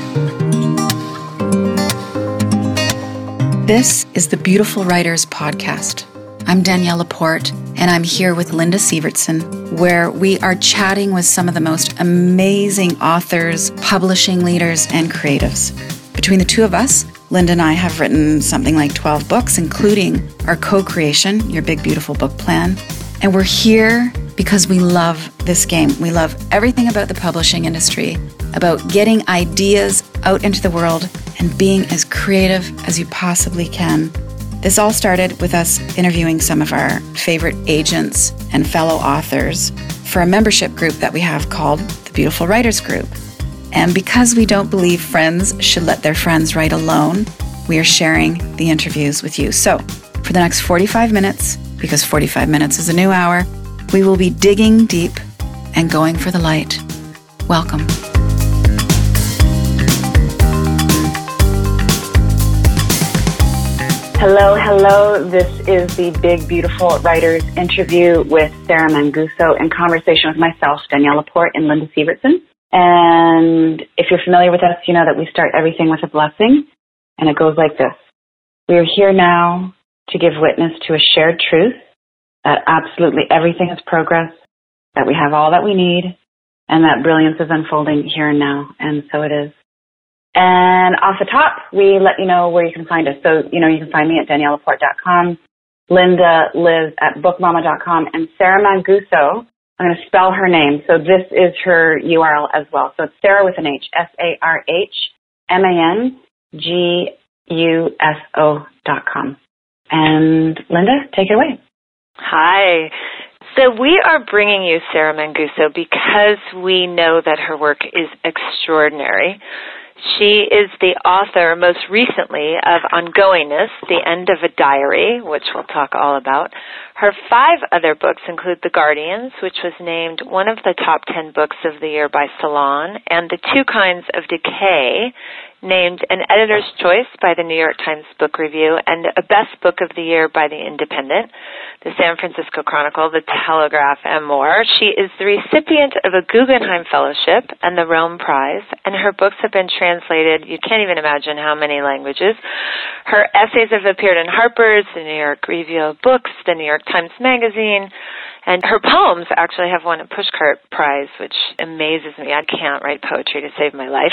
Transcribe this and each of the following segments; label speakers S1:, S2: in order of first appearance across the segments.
S1: This is the Beautiful Writers Podcast. I'm Danielle Laporte, and I'm here with Linda Sievertson, where we are chatting with some of the most amazing authors, publishing leaders, and creatives. Between the two of us, Linda and I have written something like 12 books, including our co-creation, Your Big Beautiful Book Plan. And we're here because we love this game. We love everything about the publishing industry, about getting ideas out into the world and being as creative as you possibly can. This all started with us interviewing some of our favorite agents and fellow authors for a membership group that we have called the Beautiful Writers Group. And because we don't believe friends should let their friends write alone, we are sharing the interviews with you. So for the next 45 minutes, because 45 minutes is a new hour, we will be digging deep and going for the light. Welcome. Hello. This is the Big Beautiful Writers interview with Sarah Manguso in conversation with myself, Danielle Laporte, and Linda Sievertson. And if you're familiar with us, you know that we start everything with a blessing, and it goes like this. We are here now to give witness to a shared truth that absolutely everything is progress, that we have all that we need, and that brilliance is unfolding here and now. And so it is. And off the top, we let you know where you can find us. So, you can find me at daniellelaporte.com. Linda lives at bookmama.com. And Sarah Manguso, I'm going to spell her name. So this is her URL as well. So it's Sarah with an H, SarahManguso.com. And Linda, take it away.
S2: Hi. So we are bringing you Sarah Manguso because we know that her work is extraordinary. She is the author, most recently, of Ongoingness, The End of a Diary, which we'll talk all about. Her 5 other books include The Guardians, which was named one of the top 10 books of the year by Salon, and The 2 Kinds of Decay, named an editor's choice by the New York Times Book Review and a best book of the year by The Independent, the San Francisco Chronicle, the Telegraph, and more. She is the recipient of a Guggenheim Fellowship and the Rome Prize, and her books have been translated, you can't even imagine how many languages. Her essays have appeared in Harper's, the New York Review of Books, the New York Times Magazine, and her poems actually have won a Pushcart Prize, which amazes me. I can't write poetry to save my life,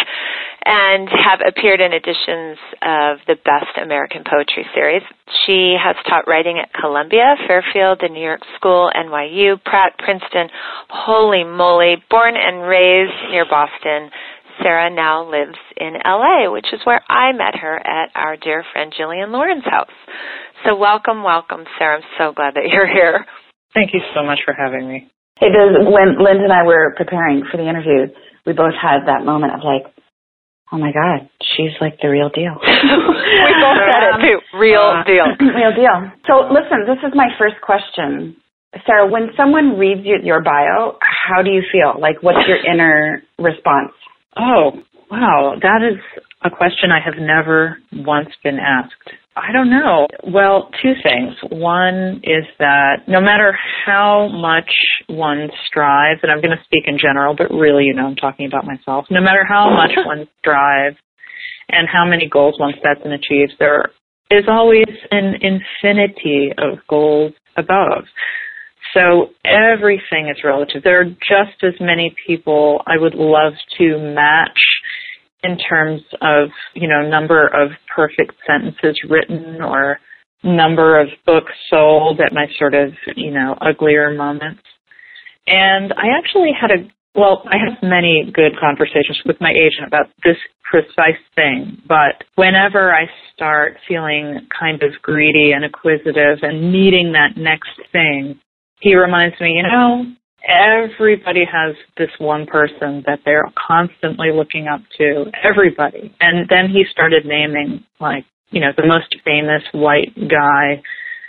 S2: and have appeared in editions of the Best American Poetry series. She has taught writing at Columbia, Fairfield, the New York School, NYU, Pratt, Princeton. Holy moly, born and raised near Boston, Sarah now lives in LA, which is where I met her at our dear friend Jillian Lauren's house. So welcome, Sarah. I'm so glad that you're here.
S3: Thank you so much for having me.
S1: Hey, when Linda and I were preparing for the interview, we both had that moment of like, oh my God, she's like the real deal.
S2: We both said it too. Real deal.
S1: Real deal. So listen, this is my first question. Sarah, when someone reads your bio, how do you feel? Like, what's your inner response?
S3: Oh, wow. That is a question I have never once been asked. I don't know. Well, 2 things. One is that no matter how much one strives, and I'm going to speak in general, but really, I'm talking about myself, no matter how much one strives and how many goals one sets and achieves, there is always an infinity of goals above. So everything is relative. There are just as many people I would love to match in terms of, number of perfect sentences written or number of books sold at my sort of, uglier moments. And I actually I have many good conversations with my agent about this precise thing. But whenever I start feeling kind of greedy and acquisitive and needing that next thing, he reminds me, everybody has this one person that they're constantly looking up to, everybody. And then he started naming, the most famous white guy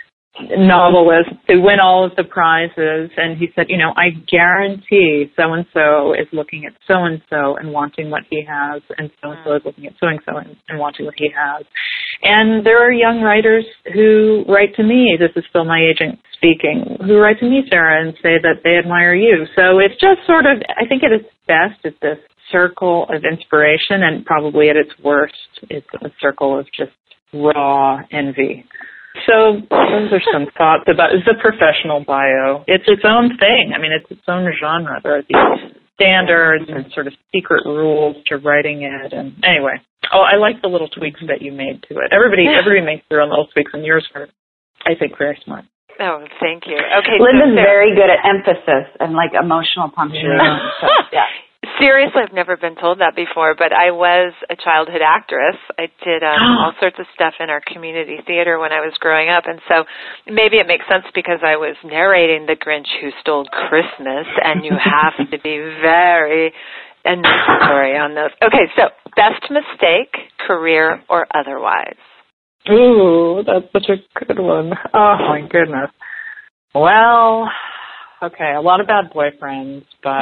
S3: novelist who win all of the prizes. And he said, I guarantee so-and-so is looking at so-and-so and wanting what he has, and so-and-so is looking at so-and-so and wanting what he has. And there are young writers who write to me, this is still my agent speaking, who write to me, Sarah, and say that they admire you. So it's just sort of, I think at its best, it's this circle of inspiration, and probably at its worst, it's a circle of just raw envy. So those are some thoughts about the professional bio. It's its own thing. I mean, it's its own genre. There are these standards and sort of secret rules to writing it. And anyway, I like the little tweaks that you made to it. Everybody makes their own little tweaks, and yours were, I think, very smart.
S2: Oh, thank you. Okay,
S1: Linda's very good at emphasis and like emotional punctuation.
S3: Yeah.
S1: So, yeah.
S2: Seriously, I've never been told that before, but I was a childhood actress. I did all sorts of stuff in our community theater when I was growing up, and so maybe it makes sense because I was narrating The Grinch Who Stole Christmas, and you have to be very enunciatory on those. Okay, so best mistake, career or otherwise?
S3: Ooh, that's such a good one. Oh, my goodness. Well, okay, a lot of bad boyfriends, but,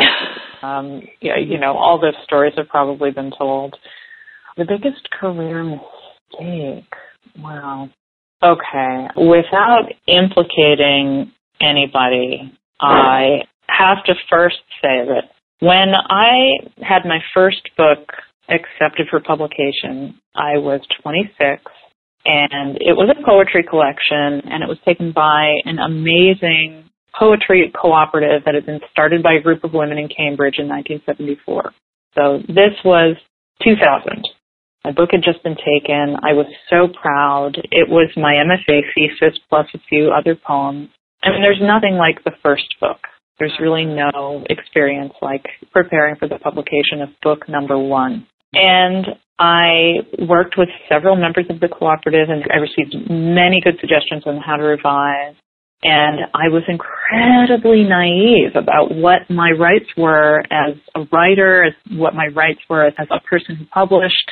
S3: yeah, all those stories have probably been told. The biggest career mistake, wow. Okay, without implicating anybody, I have to first say that when I had my first book accepted for publication, I was 26. And it was a poetry collection, and it was taken by an amazing poetry cooperative that had been started by a group of women in Cambridge in 1974. So this was 2000. My book had just been taken. I was so proud. It was my MFA thesis plus a few other poems. I mean, there's nothing like the first book. There's really no experience like preparing for the publication of book number one. And I worked with several members of the cooperative, and I received many good suggestions on how to revise. And I was incredibly naive about what my rights were as a writer, as what my rights were as a person who published.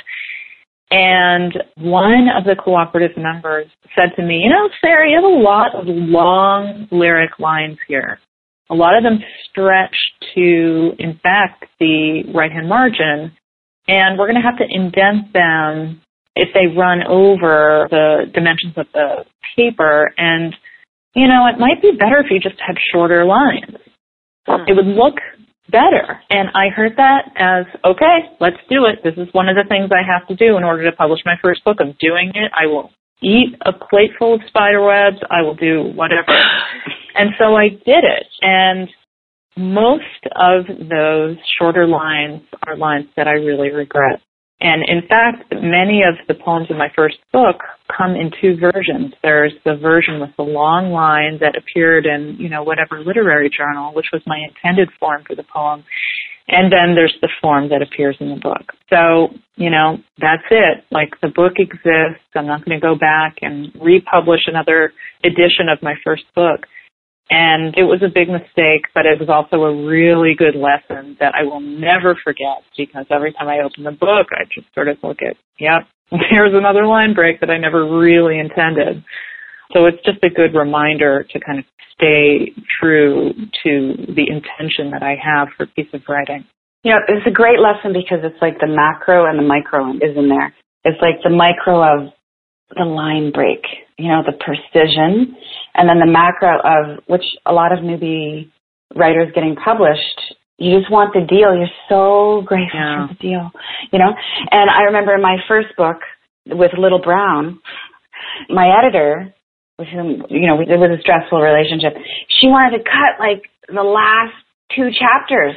S3: And one of the cooperative members said to me, Sarah, you have a lot of long lyric lines here. A lot of them stretch to, in fact, the right-hand margin. And we're going to have to indent them if they run over the dimensions of the paper. And, it might be better if you just had shorter lines. It would look better. And I heard that as, okay, let's do it. This is one of the things I have to do in order to publish my first book. I'm doing it. I will eat a plate full of spider webs. I will do whatever. And so I did it. And most of those shorter lines are lines that I really regret. And in fact, many of the poems in my first book come in two versions. There's the version with the long line that appeared in, whatever literary journal, which was my intended form for the poem. And then there's the form that appears in the book. So, that's it. Like, the book exists. I'm not going to go back and republish another edition of my first book. And it was a big mistake, but it was also a really good lesson that I will never forget, because every time I open the book, I just sort of look at, yep, here's another line break that I never really intended. So it's just a good reminder to kind of stay true to the intention that I have for a piece of writing.
S1: Yeah, it's a great lesson because it's like the macro and the micro is in there. It's like the micro of the line break, the precision, and then the macro of which a lot of newbie writers getting published, you just want the deal. You're so grateful for the deal, And I remember in my first book with Little Brown, my editor, with whom, it was a stressful relationship, she wanted to cut like the last two chapters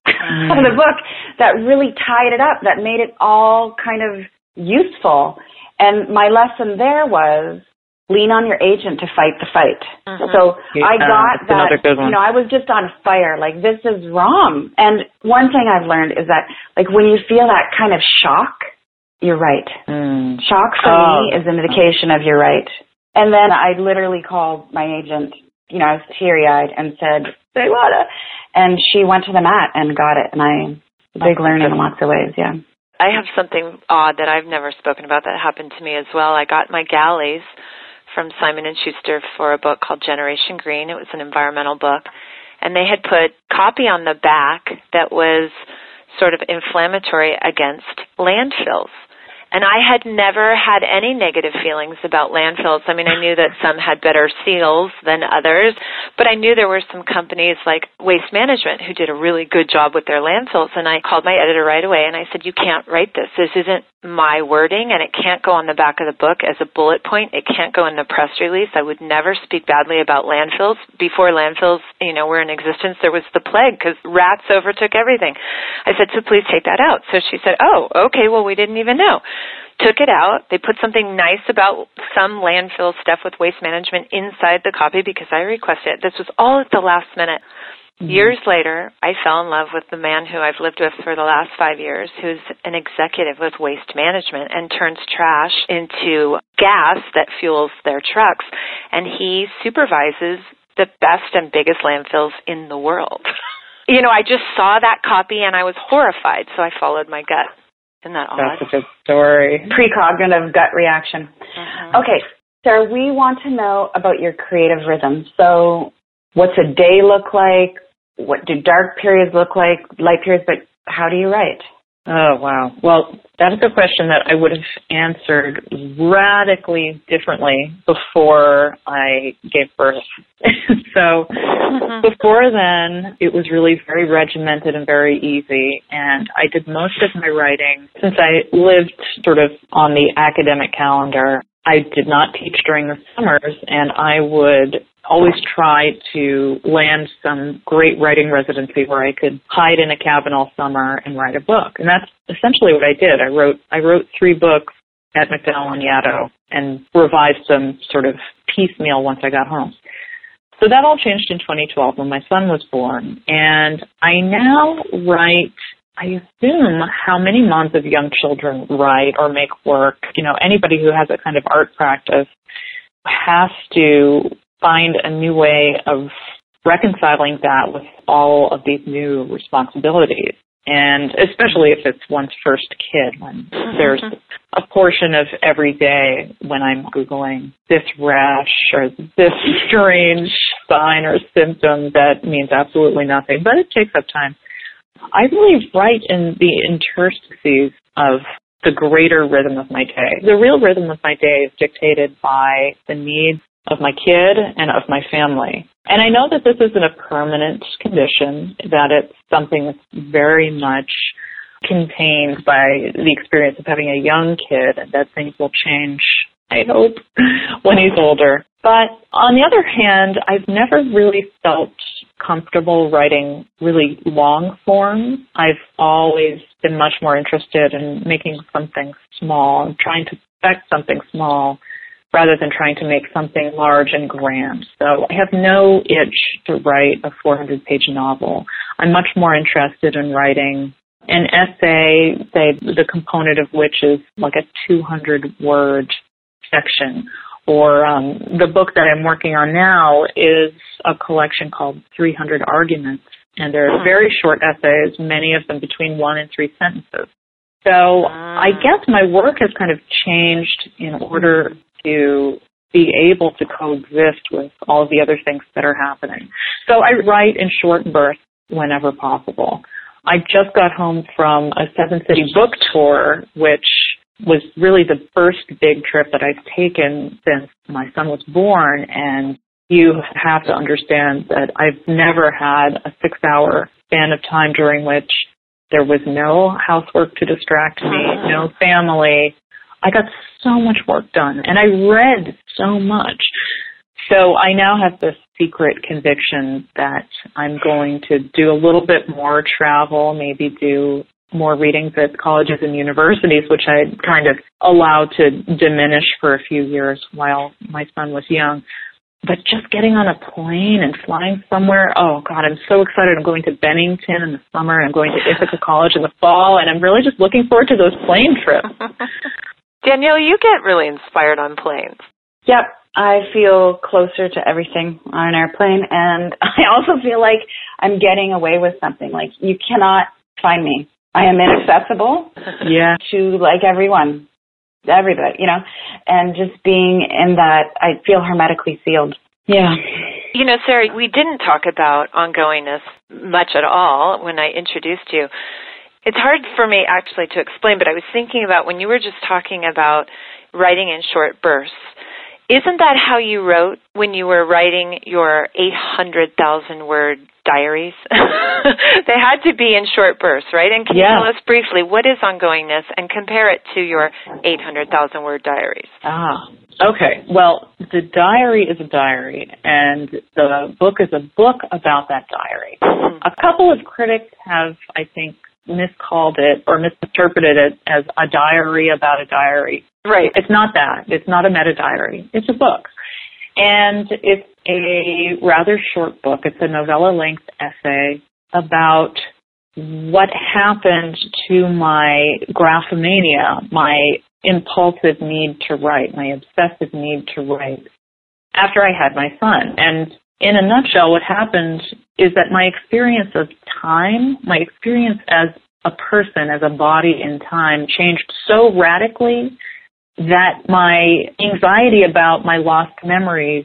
S1: of the book that really tied it up, that made it all kind of useful. And my lesson there was lean on your agent to fight the fight. So I got that, I was just on fire, like this is wrong. And one thing I've learned is that like when you feel that kind of shock, you're right. Shock for me is an indication of you're right. And then I literally called my agent, I was teary-eyed and said, and she went to the mat and got it. And big learning in lots of ways, yeah.
S2: I have something odd that I've never spoken about that happened to me as well. I got my galleys from Simon & Schuster for a book called Generation Green. It was an environmental book. And they had put copy on the back that was sort of inflammatory against landfills. And I had never had any negative feelings about landfills. I mean, I knew that some had better seals than others, but I knew there were some companies like Waste Management who did a really good job with their landfills. And I called my editor right away and I said, you can't write this. This isn't my wording, and it can't go on the back of the book as a bullet point. It can't go in the press release. I would never speak badly about landfills. Before landfills, were in existence, there was the plague because rats overtook everything. I said, so please take that out. So she said, oh, okay, well, we didn't even know. Took it out. They put something nice about some landfill stuff with Waste Management inside the copy because I requested it. This was all at the last minute. Mm-hmm. Years later, I fell in love with the man who I've lived with for the last 5 years, who's an executive with Waste Management and turns trash into gas that fuels their trucks. And he supervises the best and biggest landfills in the world. I just saw that copy and I was horrified, so I followed my gut. Isn't that odd?
S3: That's a good story.
S1: Precognitive gut reaction. Uh-huh. Okay, Sarah, we want to know about your creative rhythm. So what's a day look like? What do dark periods look like? Light periods, but how do you write?
S3: Oh, wow. Well, that is a question that I would have answered radically differently before I gave birth. So before then, it was really very regimented and very easy. And I did most of my writing, since I lived sort of on the academic calendar, I did not teach during the summers, and I would always try to land some great writing residency where I could hide in a cabin all summer and write a book. And that's essentially what I did. I wrote 3 books at MacDowell and Yaddo and revised them sort of piecemeal once I got home. So that all changed in 2012 when my son was born. And I now write, I assume, how many moms of young children write or make work. Anybody who has a kind of art practice has to find a new way of reconciling that with all of these new responsibilities. And especially if it's one's first kid, when there's a portion of every day when I'm Googling this rash or this strange sign or symptom that means absolutely nothing, but it takes up time. I really write in the interstices of the greater rhythm of my day. The real rhythm of my day is dictated by the needs of my kid and of my family. And I know that this isn't a permanent condition, that it's something that's very much contained by the experience of having a young kid, and that things will change, I hope, when he's older. But on the other hand, I've never really felt comfortable writing really long form. I've always been much more interested in making something small and trying to perfect something small rather than trying to make something large and grand. So I have no itch to write a 400-page novel. I'm much more interested in writing an essay, say, the component of which is like a 200-word section. Or the book that I'm working on now is a collection called 300 Arguments, and they're very short essays, many of them between 1 and 3 sentences. So I guess my work has kind of changed in order to be able to coexist with all of the other things that are happening. So I write in short bursts whenever possible. I just got home from a 7-city book tour, which was really the first big trip that I've taken since my son was born, and you have to understand that I've never had a 6-hour span of time during which there was no housework to distract me, no family. I got so much work done, and I read so much. So I now have this secret conviction that I'm going to do a little bit more travel, maybe do more readings at colleges and universities, which I kind of allowed to diminish for a few years while my son was young. But just getting on a plane and flying somewhere, oh, God, I'm so excited. I'm going to Bennington in the summer, and I'm going to Ithaca College in the fall, and I'm really just looking forward to those plane trips.
S2: Danielle, you get really inspired on planes.
S1: Yep. I feel closer to everything on an airplane, and I also feel like I'm getting away with something. Like, you cannot find me. I am inaccessible to, like, everybody, and just being in that, I feel hermetically sealed. Yeah.
S2: Sarah, we didn't talk about ongoingness much at all when I introduced you. It's hard for me actually to explain, but I was thinking about when you were just talking about writing in short bursts. Isn't that how you wrote when you were writing your 800,000-word diaries? They had to be in short bursts, right? And can you tell us briefly, what is ongoingness, and compare it to your 800,000-word diaries?
S3: Okay. Well, the diary is a diary, and the book is a book about that diary. Mm-hmm. A couple of critics have, I think, miscalled it or misinterpreted it as a diary about a diary.
S2: Right.
S3: It's not that. It's not a meta-diary. It's a book. And it's a rather short book. It's a novella-length essay about what happened to my graphomania, my impulsive need to write, my obsessive need to write, after I had my son. And in a nutshell, what happened is that my experience of time, my experience as a person, as a body in time, changed so radically that my anxiety about my lost memories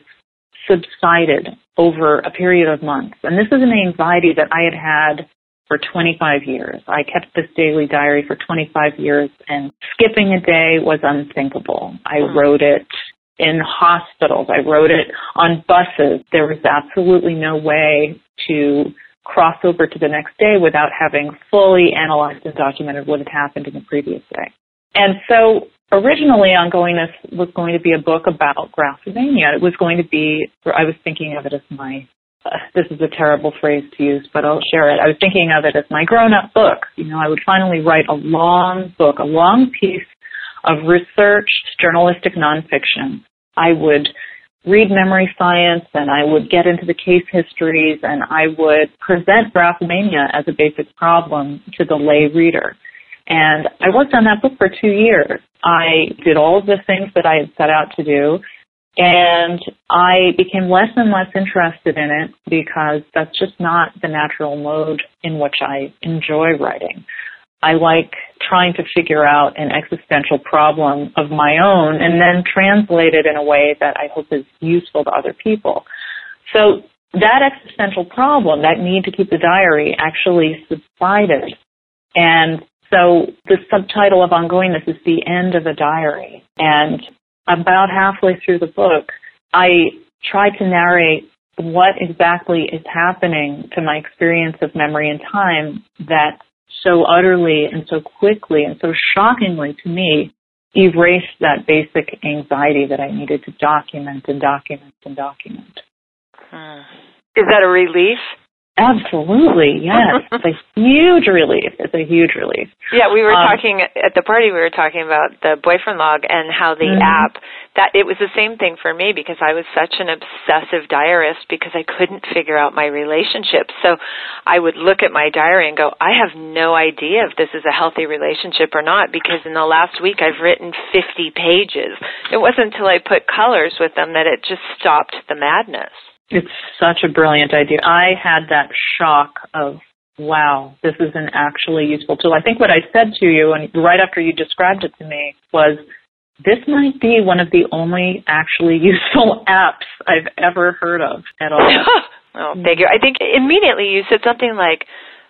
S3: subsided over a period of months. And this is an anxiety that I had for 25 years. I kept this daily diary for 25 years, and skipping a day was unthinkable. I wrote it in hospitals. I wrote it on buses. There was absolutely no way to cross over to the next day without having fully analyzed and documented what had happened in the previous day. And so originally, Ongoingness was going to be a book about graphomania. It was going to be, I was thinking of it as my, this is a terrible phrase to use, but I'll share it. I was thinking of it as my grown-up book. You know, I would finally write a long book, a long piece of researched journalistic nonfiction. I would read memory science, and I would get into the case histories, and I would present graphomania as a basic problem to the lay reader. And I worked on that book for 2 years. I did all of the things that I had set out to do, and I became less and less interested in it because that's just not the natural mode in which I enjoy writing. I like trying to figure out an existential problem of my own and then translate it in a way that I hope is useful to other people. So that existential problem, that need to keep the diary, actually subsided. And so the subtitle of Ongoingness is The End of a Diary. And about halfway through the book, I try to narrate what exactly is happening to my experience of memory and time that so utterly and so quickly and so shockingly to me erased that basic anxiety that I needed to document and document and document.
S2: Is that a relief?
S3: Absolutely, yes. It's a huge relief. It's a huge relief.
S2: Yeah, we were talking at the party, we were talking about the boyfriend log and how the app, that it was the same thing for me because I was such an obsessive diarist because I couldn't figure out my relationships. So I would look at my diary and go, I have no idea if this is a healthy relationship or not because in the last week I've written 50 pages. It wasn't until I put colors with them that it just stopped the madness.
S3: It's such a brilliant idea. I had that shock of, wow, this is an actually useful tool. I think what I said to you, and right after you described it to me, was this might be one of the only actually useful apps I've ever heard of at all.
S2: Oh, thank you. I think immediately you said something like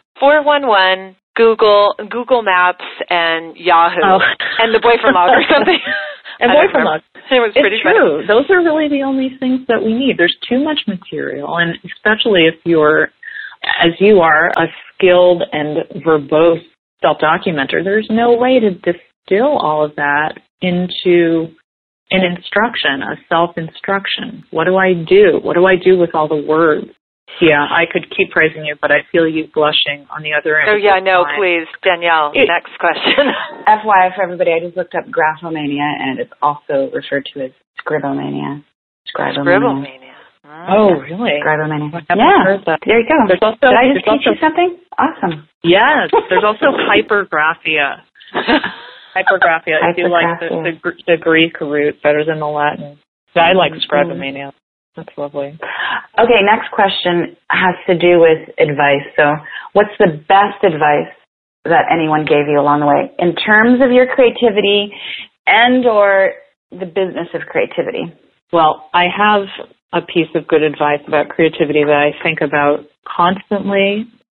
S2: 411, Google Maps, and Yahoo, and the boyfriend log or something.
S3: And boyfriend log.
S2: It was pretty
S3: true.
S2: funny.
S3: Those are really the only things that we need. There's too much material, and especially if you're, as you are, a skilled and verbose self-documenter, there's no way to distill all of that into an instruction, a self-instruction. What do I do? What do I do with all the words? Yeah, I could keep praising you, but I feel you blushing on the other end.
S2: Oh, yeah, no, please. Danielle, next question.
S4: FYI for everybody, I just looked up graphomania, and it's also referred to as scribomania.
S2: Scribomania.
S3: Oh, really?
S4: Scribomania.
S3: Yeah,
S4: there you go.
S3: Did
S4: I just teach you something? Awesome.
S3: Yes, there's also hypergraphia. Hypergraphia. If you like the Greek root better than the Latin. I like scribomania. That's lovely.
S4: Okay, next question has to do with advice. So what's the best advice that anyone gave you along the way in terms of your creativity and or the business of creativity?
S3: Well, I have a piece of good advice about creativity that I think about constantly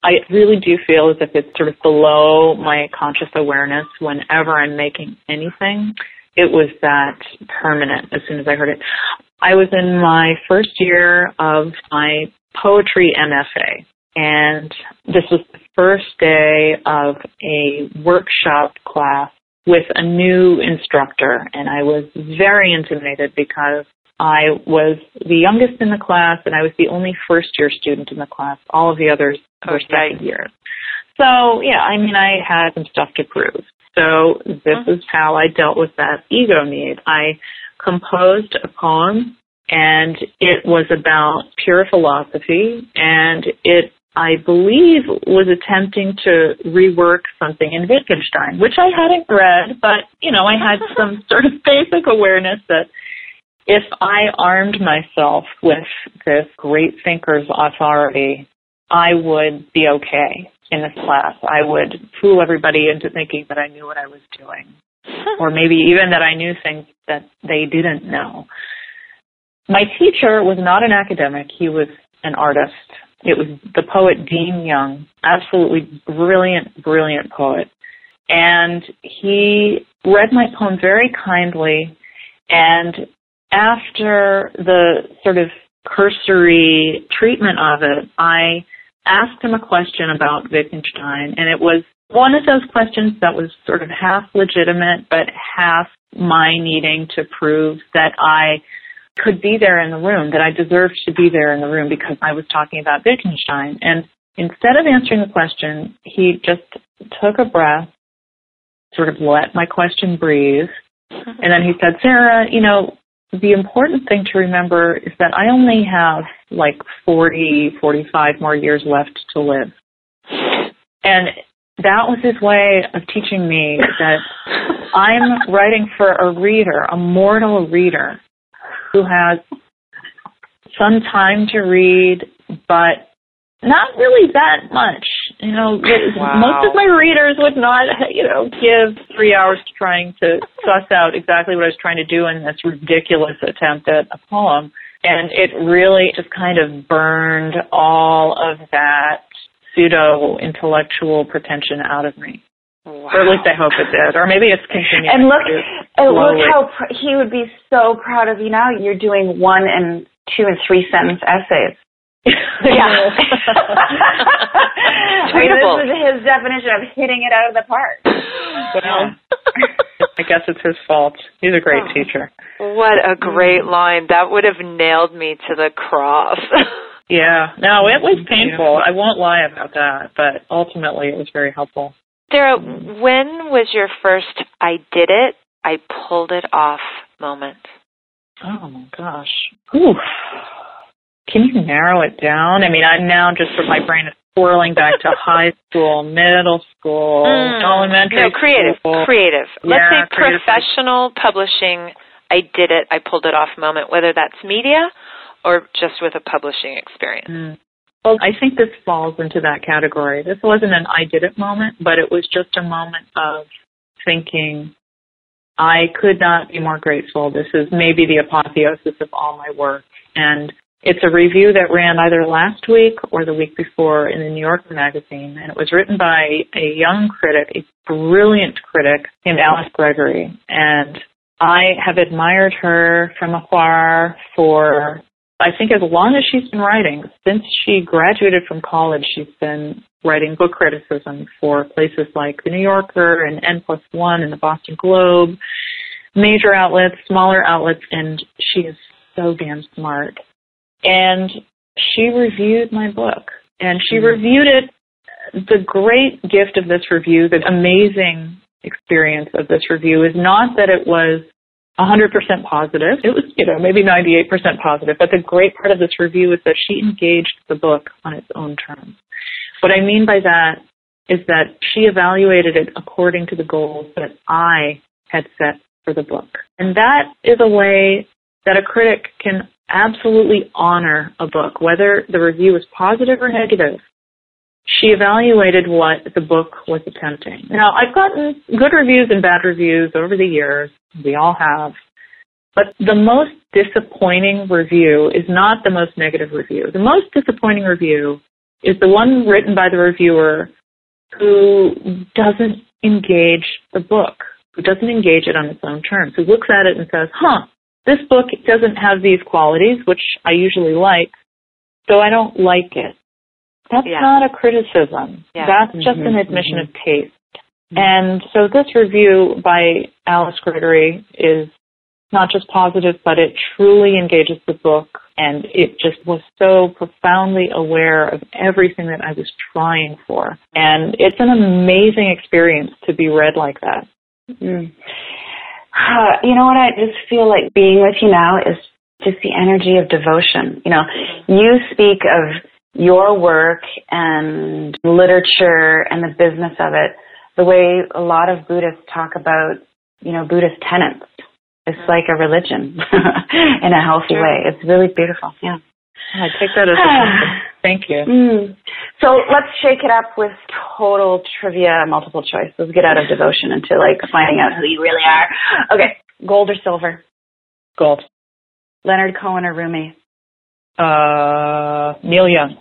S3: I really do feel as if it's sort of below my conscious awareness whenever I'm making anything. It was that permanent as soon as I heard it. I was in my first year of my poetry MFA, and this was the first day of a workshop class with a new instructor, and I was very intimidated because I was the youngest in the class, and I was the only first-year student in the class. All of the others were second year. So, yeah, I mean, I had some stuff to prove. So this is how I dealt with that ego need. I composed a poem, and it was about pure philosophy, and it, I believe, was attempting to rework something in Wittgenstein, which I hadn't read, but, you know, I had some sort of basic awareness that if I armed myself with this great thinker's authority, I would be okay in this class. I would fool everybody into thinking that I knew what I was doing, or maybe even that I knew things that they didn't know. My teacher was not an academic. He was an artist. It was the poet Dean Young, absolutely brilliant, brilliant poet. And he read my poem very kindly, and after the sort of cursory treatment of it, I asked him a question about Wittgenstein, and it was one of those questions that was sort of half legitimate, but half my needing to prove that I could be there in the room, that I deserved to be there in the room because I was talking about Wittgenstein. And instead of answering the question, he just took a breath, sort of let my question breathe, and then he said, Sarah, you know, the important thing to remember is that I only have like 40, 45 more years left to live. And that was his way of teaching me that I'm writing for a reader, a mortal reader, who has some time to read, but not really that much. You know, most of my readers would not, you know, give 3 hours to trying to suss out exactly what I was trying to do in this ridiculous attempt at a poem. And it really just kind of burned all of that pseudo-intellectual pretension out of me. Wow. Or at least I hope it did. Or maybe it's continuing.
S4: And look how he would be so proud of you now. You're doing 1 and 2 and 3 sentence essays. Yeah.
S2: Tweetable.
S4: This is his definition of hitting it out of the park.
S3: Well, I guess it's his fault. He's a great teacher.
S2: What a great line. That would have nailed me to the cross.
S3: Yeah. No, it was painful. I won't lie about that, but ultimately it was very helpful.
S2: Sarah, when was your first I did it, I pulled it off moment?
S3: Oh, my gosh. Ooh. Can you narrow it down? I mean, I'm now just, my brain is swirling back to high school, middle school, elementary school.
S2: Creative. Let's say
S3: creative.
S2: Professional publishing, I did it, I pulled it off moment, whether that's media or just with a publishing experience.
S3: Well, I think this falls into that category. This wasn't an I did it moment, but it was just a moment of thinking, I could not be more grateful. This is maybe the apotheosis of all my work. And it's a review that ran either last week or the week before in the New Yorker magazine, and it was written by a young critic, a brilliant critic named Alice Gregory. And I have admired her from afar for, I think, as long as she's been writing. Since she graduated from college, she's been writing book criticism for places like the New Yorker and N+1 and the Boston Globe, major outlets, smaller outlets, and she is so damn smart. And she reviewed my book, and she reviewed it. The great gift of this review, the amazing experience of this review, is not that it was 100% positive. It was, maybe 98% positive. But the great part of this review is that she engaged the book on its own terms. What I mean by that is that she evaluated it according to the goals that I had set for the book. And that is a way that a critic can absolutely honor a book, whether the review is positive or negative. She evaluated what the book was attempting. Now, I've gotten good reviews and bad reviews over the years. We all have. But the most disappointing review is not the most negative review. The most disappointing review is the one written by the reviewer who doesn't engage the book, who doesn't engage it on its own terms, who looks at it and says, this book doesn't have these qualities, which I usually like, so I don't like it. That's not a criticism. Yeah. That's just an admission of taste. And so this review by Alice Gregory is not just positive, but it truly engages the book, and it just was so profoundly aware of everything that I was trying for. And it's an amazing experience to be read like that.
S4: You know what I just feel like being with you now is just the energy of devotion. You know, you speak of your work and literature and the business of it the way a lot of Buddhists talk about, Buddhist tenets. It's like a religion in a healthy way. It's really beautiful. Yeah.
S3: I take that as a compliment. Thank you.
S4: So let's shake it up with total trivia, multiple choice. Let's get out of devotion into finding out who you really are. Okay. Gold or silver?
S3: Gold.
S4: Leonard Cohen or Rumi?
S3: Neil Young.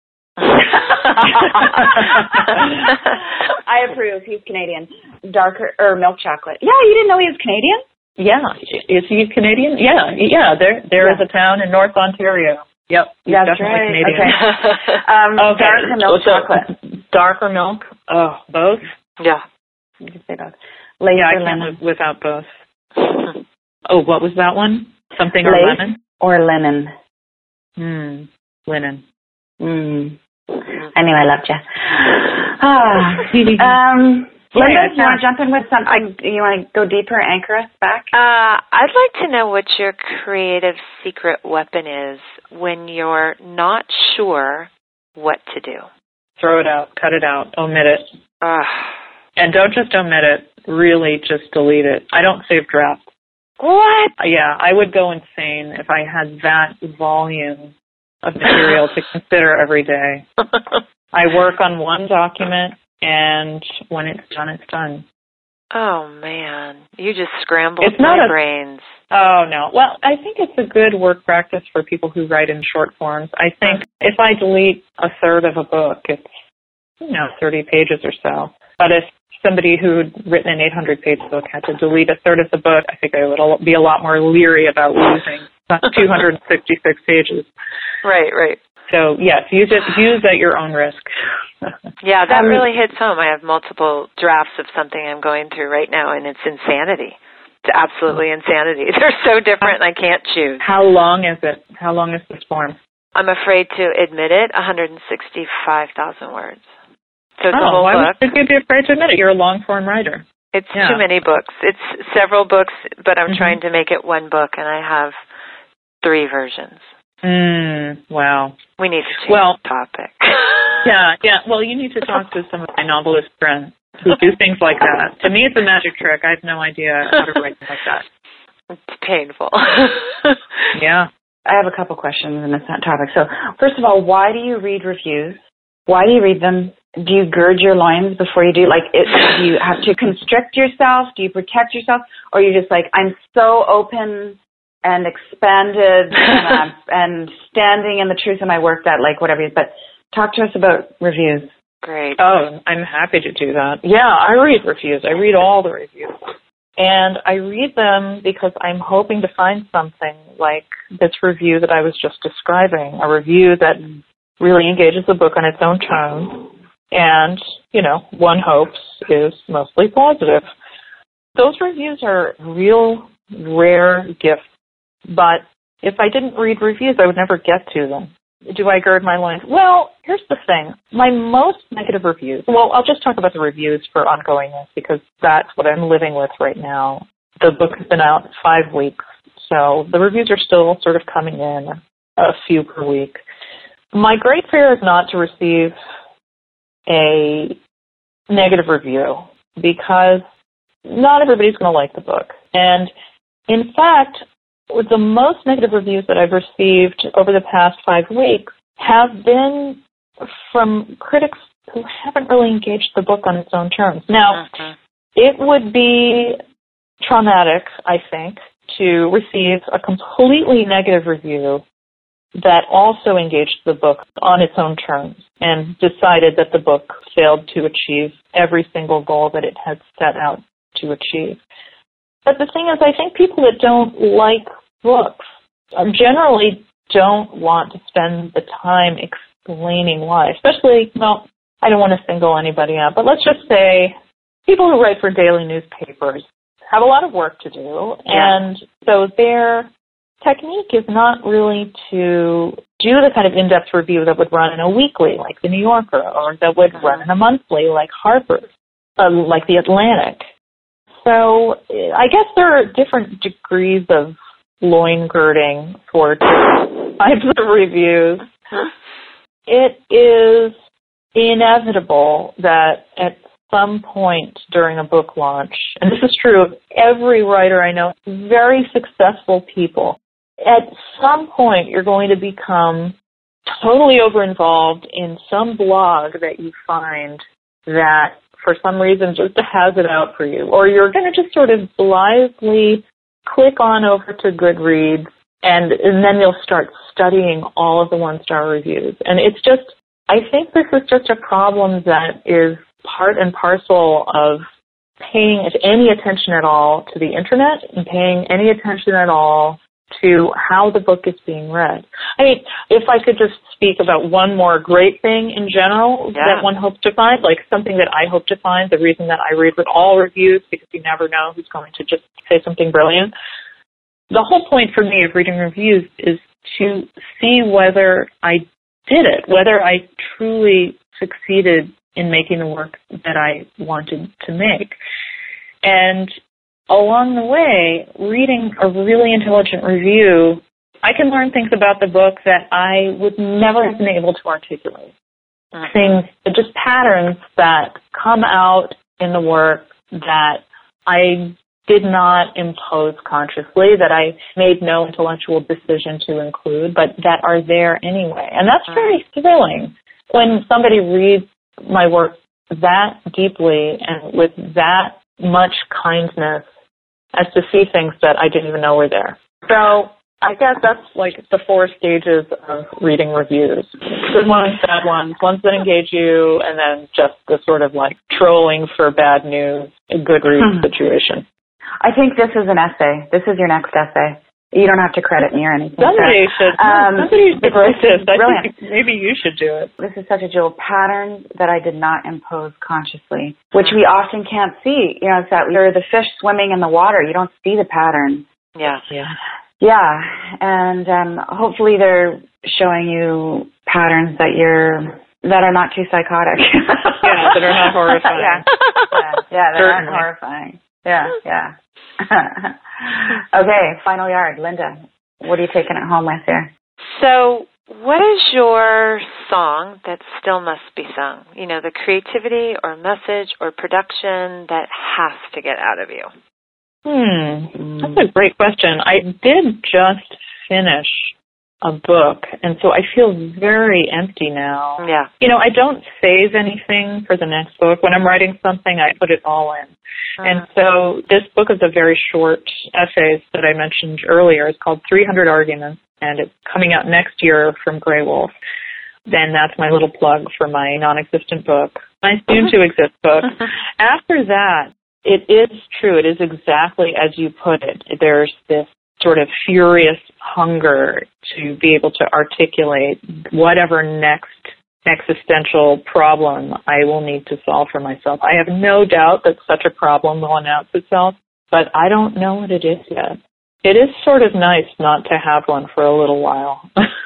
S4: I approve. He's Canadian. Darker or milk chocolate? Yeah, you didn't know he was Canadian?
S3: Yeah. Is he Canadian? Yeah. There is a town in North Ontario. Yep.
S4: That's right.
S3: Canadian.
S4: Okay. Dark or milk chocolate?
S3: Dark or milk? Oh, both?
S2: Yeah.
S4: You can say both. Lace
S3: I
S4: or
S3: can't
S4: lemon?
S3: live without both. Oh, what was that one? Something or
S4: Lace
S3: lemon?
S4: Or linen?
S3: Linen.
S4: I knew I loved you. Linda, do you want to jump in with something? You want to go deeper, anchor us back?
S2: I'd like to know what your creative secret weapon is when you're not sure what to do.
S3: Throw it out, cut it out, omit it. And don't just omit it, really just delete it. I don't save drafts.
S2: What?
S3: Yeah, I would go insane if I had that volume of material to consider every day. I work on one document, and when it's done, it's done.
S2: Oh, man. You just scrambled my brains.
S3: Oh, no. Well, I think it's a good work practice for people who write in short forms. I think if I delete a third of a book, it's, 30 pages or so. But if somebody who'd written an 800-page book had to delete a third of the book, I think I would be a lot more leery about losing 266 pages.
S2: Right.
S3: So, yes, use at your own risk.
S2: Yeah, that really hits home. I have multiple drafts of something I'm going through right now, and it's insanity. It's absolutely insanity. They're so different, I can't choose.
S3: How long is it? How long is this form?
S2: I'm afraid to admit it, 165,000 words. So it's a whole
S3: book.
S2: Why
S3: would you be afraid to admit it? You're a long-form writer.
S2: It's too many books. It's several books, but I'm trying to make it one book, and I have 3 versions.
S3: Wow.
S2: We need to change the topic.
S3: Yeah. Well, you need to talk to some of my novelist friends who do things like that. To me, it's a magic trick. I have no idea how to write like that.
S2: It's painful.
S3: Yeah.
S4: I have a couple questions in this topic. So, first of all, why do you read reviews? Why do you read them? Do you gird your loins before you do? Do you have to constrict yourself? Do you protect yourself? Or are you just I'm so open and expanded and standing in the truth of my work that whatever. But talk to us about reviews.
S2: Great.
S3: Oh, I'm happy to do that. Yeah, I read reviews. I read all the reviews. And I read them because I'm hoping to find something like this review that I was just describing, a review that really engages the book on its own terms and, one hopes is mostly positive. Those reviews are real rare gifts. But if I didn't read reviews, I would never get to them. Do I gird my loins? Well, here's the thing. My most negative reviews, I'll just talk about the reviews for ongoingness because that's what I'm living with right now. The book has been out 5 weeks, so the reviews are still sort of coming in, a few per week. My great fear is not to receive a negative review because not everybody's going to like the book. And in fact, the most negative reviews that I've received over the past 5 weeks have been from critics who haven't really engaged the book on its own terms. Now, it would be traumatic, I think, to receive a completely negative review that also engaged the book on its own terms and decided that the book failed to achieve every single goal that it had set out to achieve. But the thing is, I think people that don't like books generally don't want to spend the time explaining why, especially, well, I don't want to single anybody out, but let's just say people who write for daily newspapers have a lot of work to do, and so their technique is not really to do the kind of in-depth review that would run in a weekly, like The New Yorker, or that would run in a monthly, like Harper's, like The Atlantic. So I guess there are different degrees of loin-girding for different types of reviews. It is inevitable that at some point during a book launch, and this is true of every writer I know, very successful people, at some point you're going to become totally over-involved in some blog that you find that for some reason just has it out for you. Or you're going to just sort of blithely click on over to Goodreads and then you'll start studying all of the one-star reviews. And it's just, I think this is just a problem that is part and parcel of paying any attention at all to the internet and paying any attention at all to how the book is being read. I mean, if I could just speak about one more great thing in general that one hopes to find, like something that I hope to find, the reason that I read with all reviews, because you never know who's going to just say something brilliant. The whole point for me of reading reviews is to see whether I did it, whether I truly succeeded in making the work that I wanted to make. And along the way, reading a really intelligent review, I can learn things about the book that I would never have been able to articulate. Things, just patterns that come out in the work that I did not impose consciously, that I made no intellectual decision to include, but that are there anyway. And that's very thrilling when somebody reads my work that deeply and with that much kindness as to see things that I didn't even know were there. So I guess that's like the 4 stages of reading reviews. Good ones, bad ones that engage you, and then just the sort of like trolling for bad news, a Goodreads situation.
S4: I think this is an essay. This is your next essay. You don't have to credit me or anything.
S3: Somebody should write this. I think maybe you should do it.
S4: This is such a jewel. Patterns that I did not impose consciously, which we often can't see. You know, it's that you're the fish swimming in the water. You don't see the pattern.
S2: Yeah.
S4: Yeah, and hopefully they're showing you patterns that are not too psychotic.
S3: That are not horrifying.
S4: They're not horrifying. Yeah. Okay, final yard. Linda, what are you taking it home with here?
S2: So what is your song that still must be sung? You know, the creativity or message or production that has to get out of you?
S3: That's a great question. I did just finish a book, and so I feel very empty now.
S2: Yeah.
S3: You know, I don't save anything for the next book. When I'm writing something, I put it all in. And so this book is a very short essays that I mentioned earlier. It's called 300 Arguments, and it's coming out next year from Grey Wolf. Then that's my little plug for my non-existent book, my soon-to-exist book. After that, it is true. It is exactly as you put it. There's this sort of furious hunger to be able to articulate whatever next existential problem I will need to solve for myself. I have no doubt that such a problem will announce itself, but I don't know what it is yet. It is sort of nice not to have one for a little while.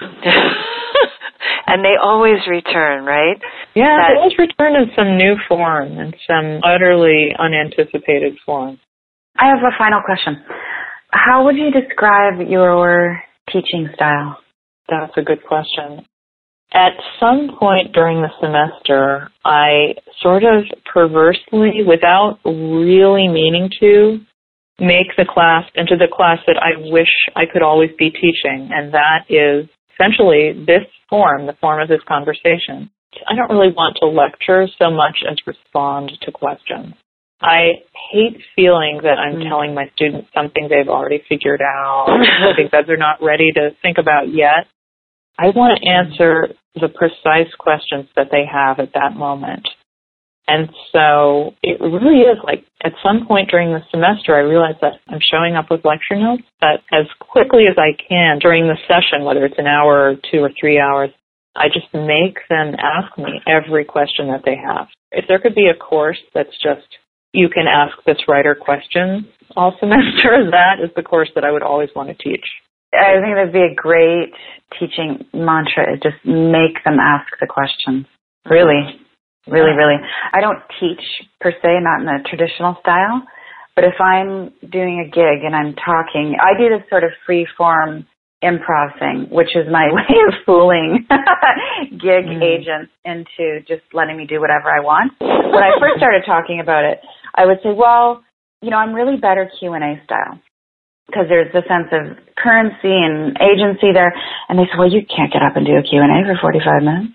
S2: And they always return, right?
S3: Yeah, they always return in some new form, in some utterly unanticipated form.
S4: I have a final question. How would you describe your teaching style?
S3: That's a good question. At some point during the semester, I sort of perversely, without really meaning to, make the class into the class that I wish I could always be teaching, and that is essentially this form, the form of this conversation. I don't really want to lecture so much as respond to questions. I hate feeling that I'm telling my students something they've already figured out, something that they're not ready to think about yet. I want to answer the precise questions that they have at that moment. And so it really is like at some point during the semester, I realized that I'm showing up with lecture notes, that as quickly as I can during the session, whether it's an hour or 2 or 3 hours, I just make them ask me every question that they have. If there could be a course that's just, you can ask this writer questions all semester, that is the course that I would always want to teach.
S4: I think that'd be a great teaching mantra, is just make them ask the questions. Really. Really, really. I don't teach, per se, not in the traditional style, but if I'm doing a gig and I'm talking, I do this sort of free-form improv thing, which is my way of fooling gig agents into just letting me do whatever I want. When I first started talking about it, I would say, well, I'm really better Q&A style, because there's the sense of currency and agency there. And they said, well, you can't get up and do a Q&A for 45 minutes.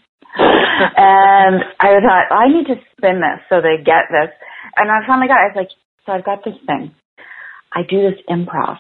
S4: And I thought, I need to spin this so they get this. And I finally got it. I was like, so I've got this thing. I do this improv.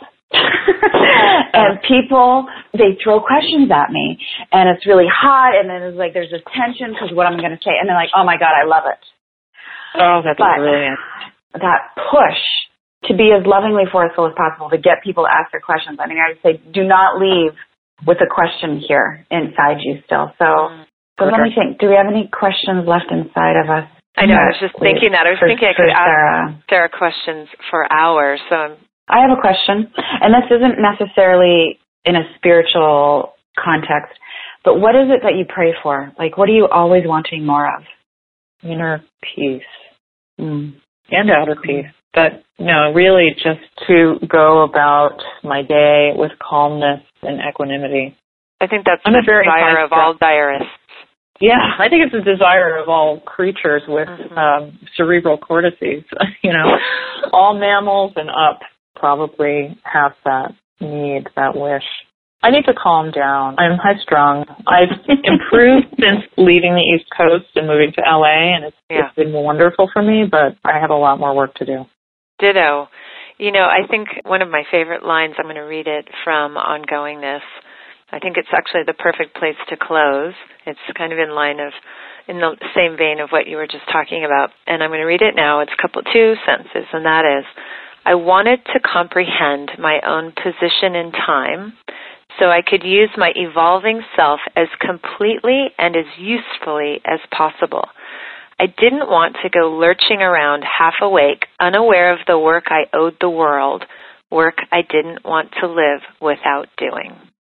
S4: And people, they throw questions at me. And it's really hot. And then it's like there's this tension because what I'm going to say. And they're like, oh, my God, I love it.
S3: Oh, that's brilliant.
S4: That push to be as lovingly forceful as possible to get people to ask their questions. I mean, I would say do not leave with a question here inside you still. So let me think. Do we have any questions left inside of us?
S2: I know. I was just thinking that. I was thinking I could ask Sarah questions for hours. So
S4: I have a question, and this isn't necessarily in a spiritual context, but what is it that you pray for? Like, what are you always wanting more of?
S3: Inner peace and outer peace. But no, really just to go about my day with calmness and equanimity.
S2: I think that's the desire of all diarists.
S3: Yeah, I think it's a desire of all creatures with cerebral cortices. All mammals and up probably have that need, that wish. I need to calm down. I'm high-strung. I've improved since leaving the East Coast and moving to LA, and it's been wonderful for me, but I have a lot more work to do.
S2: Ditto. I think one of my favorite lines, I'm going to read it from Ongoingness. I think it's actually the perfect place to close. It's kind of in the same vein of what you were just talking about. And I'm going to read it now. It's 2 sentences, and that is, I wanted to comprehend my own position in time so I could use my evolving self as completely and as usefully as possible. I didn't want to go lurching around half awake, unaware of the work I owed the world, work I didn't want to live without doing.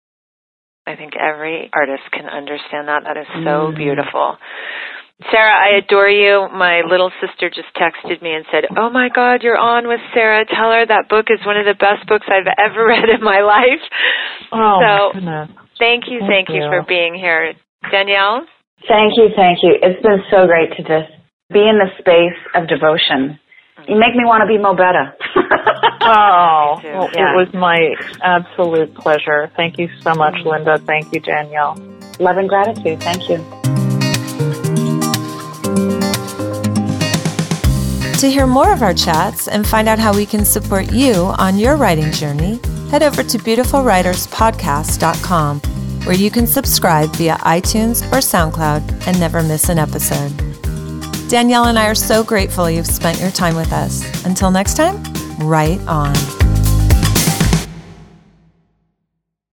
S2: I think every artist can understand that. That is so beautiful. Sarah, I adore you. My little sister just texted me and said, oh, my God, you're on with Sarah. Tell her that book is one of the best books I've ever read in my life.
S3: Oh, so, my goodness.
S2: Thank you for being here. Danielle?
S4: Thank you. It's been so great to just be in the space of devotion. You make me want to be Mobetta.
S3: It was my absolute pleasure. Thank you so much, Linda. Thank you, Danielle.
S4: Love and gratitude. Thank you.
S5: To hear more of our chats and find out how we can support you on your writing journey, head over to beautifulwriterspodcast.com, where you can subscribe via iTunes or SoundCloud and never miss an episode. Danielle and I are so grateful you've spent your time with us. Until next time, write on.